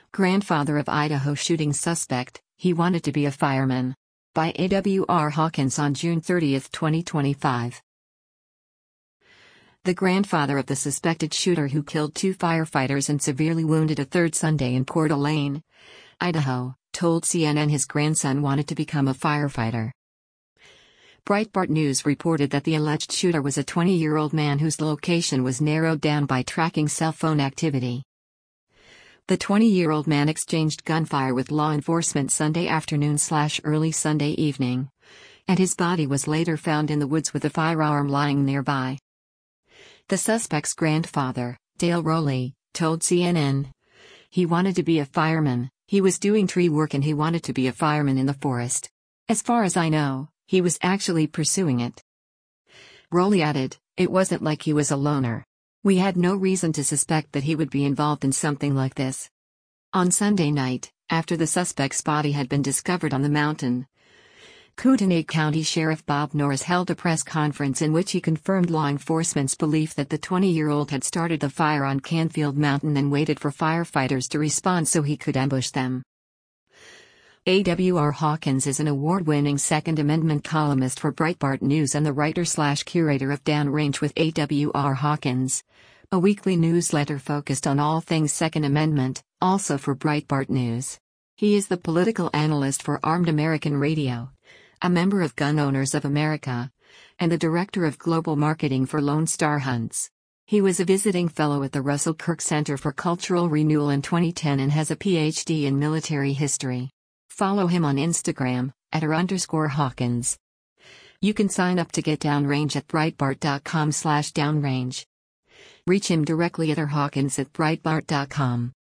Grandfather of Idaho shooting suspect, he wanted to be a fireman. By A.W.R. Hawkins on June 30, 2025. The grandfather of the suspected shooter who killed 2 firefighters and severely wounded a third Sunday in Coeur d'Alene, Idaho, told CNN his grandson wanted to become a firefighter. Breitbart News reported that the alleged shooter was a 20-year-old man whose location was narrowed down by tracking cell phone activity. The 20-year-old man exchanged gunfire with law enforcement Sunday afternoon/early Sunday evening, and his body was later found in the woods with a firearm lying nearby. The suspect's grandfather, Dale Rowley, told CNN, "He wanted to be a fireman, he was doing tree work and he wanted to be a fireman in the forest. As far as I know, he was actually pursuing it." Rowley added, "It wasn't like he was a loner. We had no reason to suspect that he would be involved in something like this." On Sunday night, after the suspect's body had been discovered on the mountain, Kootenai County Sheriff Bob Norris held a press conference in which he confirmed law enforcement's belief that the 20-year-old had started the fire on Canfield Mountain and waited for firefighters to respond so he could ambush them. A.W.R. Hawkins is an award-winning Second Amendment columnist for Breitbart News and the writer/curator of Downrange with A.W.R. Hawkins, a weekly newsletter focused on all things Second Amendment, also for Breitbart News. He is the political analyst for Armed American Radio, a member of Gun Owners of America, and the director of global marketing for Lone Star Hunts. He was a visiting fellow at the Russell Kirk Center for Cultural Renewal in 2010 and has a Ph.D. in military history. Follow him on Instagram, @r_Hawkins. You can sign up to get Downrange at Breitbart.com/downrange. Reach him directly at rhawkins@breitbart.com.